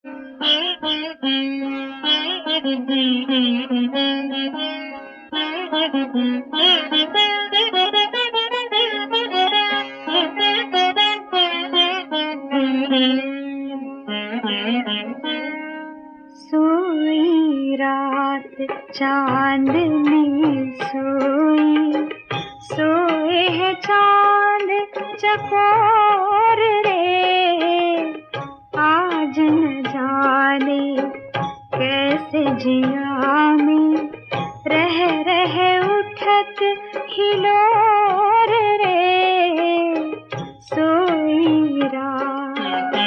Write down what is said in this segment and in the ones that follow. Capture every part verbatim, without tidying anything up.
सोई रात चांदनी सोई, सोए है चांद चकोर रे। आज न जाने कैसे जिया में रह रह उठत हिलोर रे। सोई रात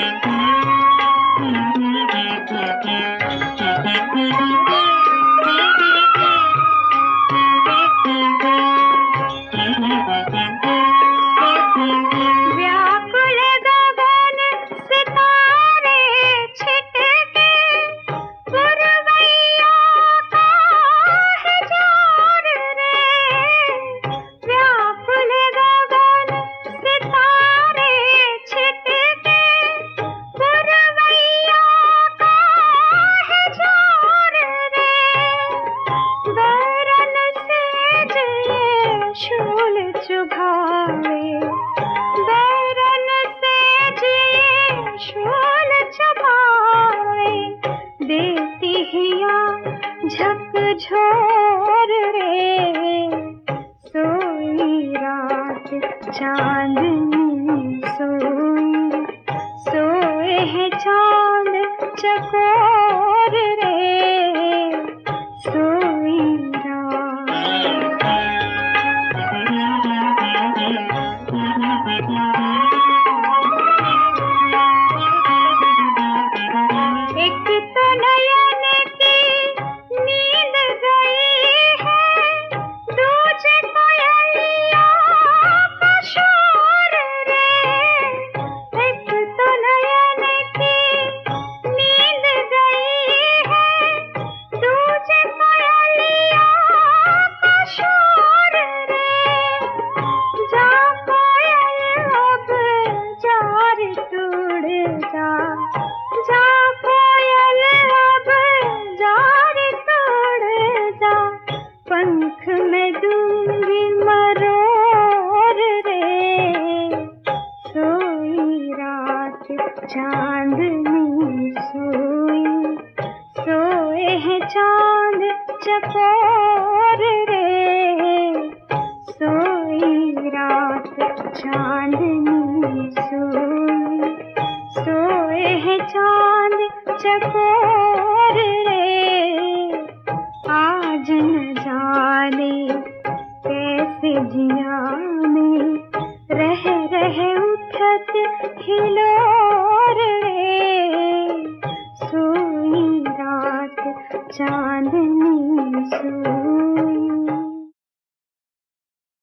व्याकुल गगन सितारे छिटके, पुरवैया का है जोर रे। व्याकुल गगन सितारे छिटके, पुरवैया का है जोर रे। बैरन सेज ये शूल चुभावे, बैरन सेज ये शूल चुभावे। देती हिया झकझोर रे। सोई रात चांदनी सोई, सोए है चांद चकोर रे। सोई रात एक तो नयन की नींद गई है, दूजे कोयलिया का शोर रे। एक तो नयन की नींद गई है, दूजे कोयलिया का शोर रे। जा कोयल अब जार तोड़ जा, जा कोयल अब जार तोड़ जा। पंख में दूंगी मरोर रे। सोई रात चांदनी सोई, सोए है चांद चकोर रे। सोई रात चांदनी सोई, सोए है चांद चकोर रे। आज न जाने कैसे जिया में रह रह उठत हिलोर रे। सोई रात चांदनी सोई।